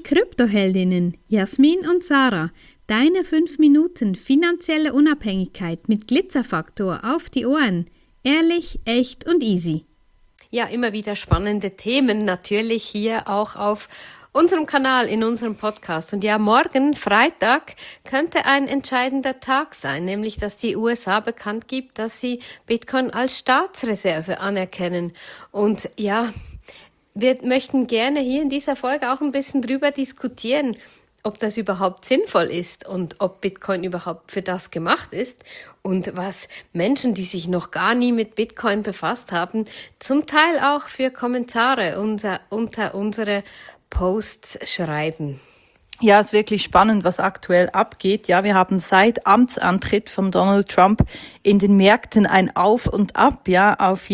Kryptoheldinnen Jasmin und Sarah, deine 5 Minuten finanzielle Unabhängigkeit mit Glitzerfaktor auf die Ohren. Ehrlich, echt und easy. Ja, immer wieder spannende Themen, natürlich hier auch auf unserem Kanal, in unserem Podcast. Und ja, morgen, Freitag, könnte ein entscheidender Tag sein, nämlich dass die USA bekannt gibt, dass sie Bitcoin als Staatsreserve anerkennen. Und ja, wir möchten gerne hier in dieser Folge auch ein bisschen drüber diskutieren, ob das überhaupt sinnvoll ist und ob Bitcoin überhaupt für das gemacht ist und was Menschen, die sich noch gar nie mit Bitcoin befasst haben, zum Teil auch für Kommentare unter unsere Posts schreiben. Ja, ist wirklich spannend, was aktuell abgeht. Ja, wir haben seit Amtsantritt von Donald Trump in den Märkten ein Auf und Ab. Ja, auf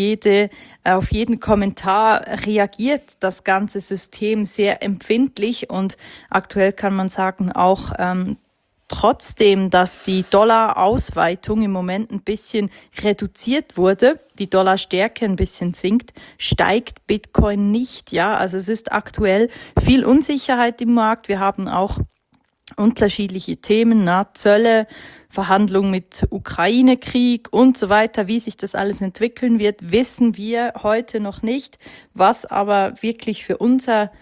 jeden Kommentar reagiert das ganze System sehr empfindlich und aktuell kann man sagen auch trotzdem, dass die Dollarausweitung im Moment ein bisschen reduziert wurde, die Dollarstärke ein bisschen sinkt, steigt Bitcoin nicht. Ja, also es ist aktuell viel Unsicherheit im Markt. Wir haben auch unterschiedliche Themen, Zölle, Verhandlungen mit Ukraine-Krieg und so weiter. Wie sich das alles entwickeln wird, wissen wir heute noch nicht. Was aber wirklich für unser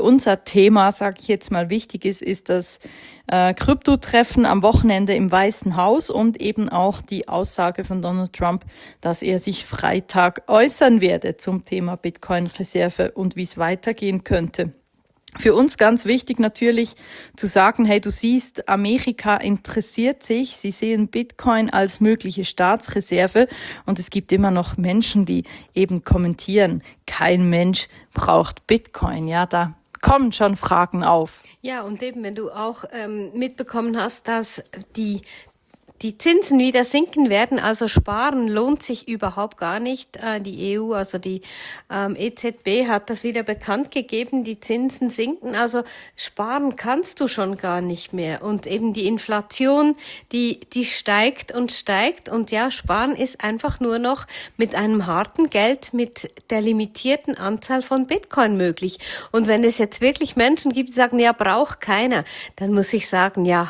Thema, sage ich jetzt mal, wichtig ist das Kryptotreffen am Wochenende im Weißen Haus und eben auch die Aussage von Donald Trump, dass er sich Freitag äußern werde zum Thema Bitcoin-Reserve und wie es weitergehen könnte. Für uns ganz wichtig natürlich zu sagen, hey, du siehst, Amerika interessiert sich, sie sehen Bitcoin als mögliche Staatsreserve und es gibt immer noch Menschen, die eben kommentieren, kein Mensch braucht Bitcoin. Ja, da kommen schon Fragen auf. Ja, und eben, wenn du auch mitbekommen hast, dass die Zinsen wieder sinken werden, also sparen lohnt sich überhaupt gar nicht. Die EU, also die EZB hat das wieder bekannt gegeben, die Zinsen sinken, also sparen kannst du schon gar nicht mehr. Und eben die Inflation, die steigt und ja, sparen ist einfach nur noch mit einem harten Geld, mit der limitierten Anzahl von Bitcoin möglich. Und wenn es jetzt wirklich Menschen gibt, die sagen, ja, braucht keiner, dann muss ich sagen, ja,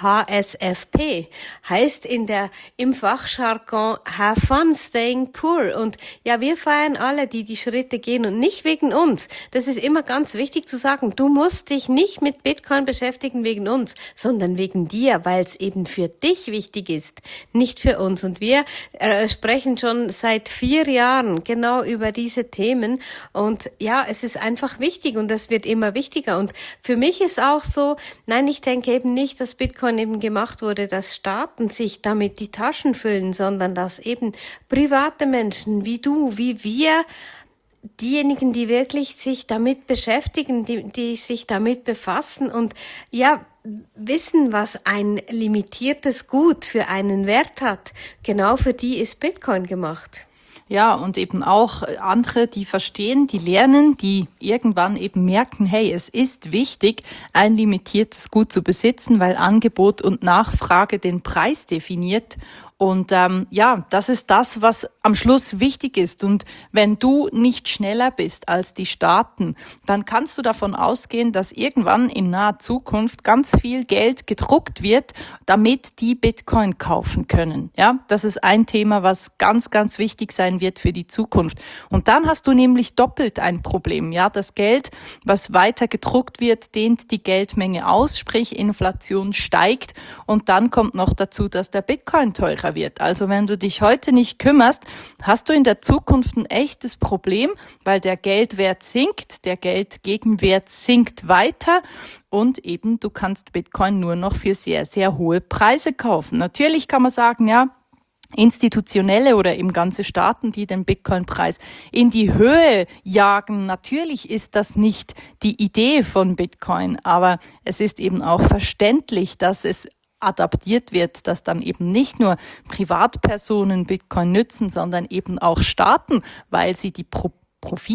HSFP heißt im Fachjargon have fun staying poor. Und ja, wir feiern alle, die Schritte gehen und nicht wegen uns. Das ist immer ganz wichtig zu sagen. Du musst dich nicht mit Bitcoin beschäftigen wegen uns, sondern wegen dir, weil es eben für dich wichtig ist, nicht für uns. Und wir sprechen schon seit 4 Jahren genau über diese Themen. Und ja, es ist einfach wichtig und es wird immer wichtiger. Und für mich ist auch so, nein, ich denke eben nicht, dass Bitcoin eben gemacht wurde, dass Staaten sich damit die Taschen füllen, sondern dass eben private Menschen wie du, wie wir, diejenigen, die wirklich sich damit beschäftigen, die sich damit befassen und ja, wissen, was ein limitiertes Gut für einen Wert hat, genau für die ist Bitcoin gemacht. Ja, und eben auch andere, die verstehen, die lernen, die irgendwann eben merken, hey, es ist wichtig, ein limitiertes Gut zu besitzen, weil Angebot und Nachfrage den Preis definiert. Und ja, das ist das, was am Schluss wichtig ist. Und wenn du nicht schneller bist als die Staaten, dann kannst du davon ausgehen, dass irgendwann in naher Zukunft ganz viel Geld gedruckt wird, damit die Bitcoin kaufen können. Ja, das ist ein Thema, was ganz, ganz wichtig sein wird für die Zukunft. Und dann hast du nämlich doppelt ein Problem. Ja, das Geld, was weiter gedruckt wird, dehnt die Geldmenge aus, sprich Inflation steigt. Und dann kommt noch dazu, dass der Bitcoin teurer wird. Also wenn du dich heute nicht kümmerst, hast du in der Zukunft ein echtes Problem, weil der Geldwert sinkt, der Geldgegenwert sinkt weiter und eben du kannst Bitcoin nur noch für sehr, sehr hohe Preise kaufen. Natürlich kann man sagen, ja, institutionelle oder eben ganze Staaten, die den Bitcoin-Preis in die Höhe jagen. Natürlich ist das nicht die Idee von Bitcoin, aber es ist eben auch verständlich, dass es adaptiert wird, dass dann eben nicht nur Privatpersonen Bitcoin nützen, sondern eben auch Staaten, weil sie die Profite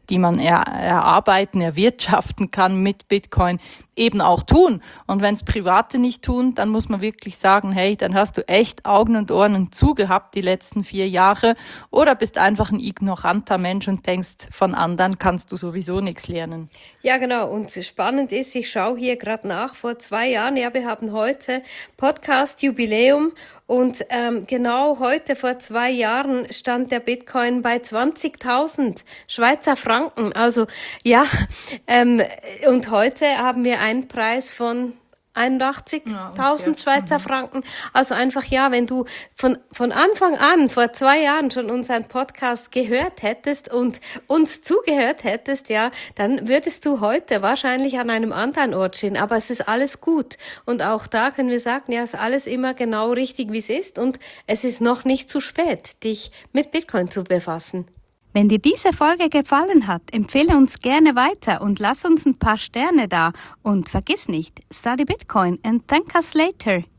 die man erwirtschaften kann mit Bitcoin, eben auch tun. Und wenn es Private nicht tun, dann muss man wirklich sagen, hey, dann hast du echt Augen und Ohren zugehabt die letzten 4 Jahre oder bist einfach ein ignoranter Mensch und denkst, von anderen kannst du sowieso nichts lernen. Ja, genau. Und spannend ist, ich schaue hier gerade nach, vor 2 Jahren, ja, wir haben heute Podcast-Jubiläum und genau heute vor 2 Jahren stand der Bitcoin bei 20.000 Schweizer Franken. Also ja, und heute haben wir einen Preis von 81.000 Schweizer Franken. Also einfach, ja, wenn du von Anfang an, vor 2 Jahren schon unseren Podcast gehört hättest und uns zugehört hättest, ja, dann würdest du heute wahrscheinlich an einem anderen Ort stehen. Aber es ist alles gut. Und auch da können wir sagen, ja, ist alles immer genau richtig, wie es ist. Und es ist noch nicht zu spät, dich mit Bitcoin zu befassen. Wenn dir diese Folge gefallen hat, empfehle uns gerne weiter und lass uns ein paar Sterne da. Und vergiss nicht, study Bitcoin and thank us later.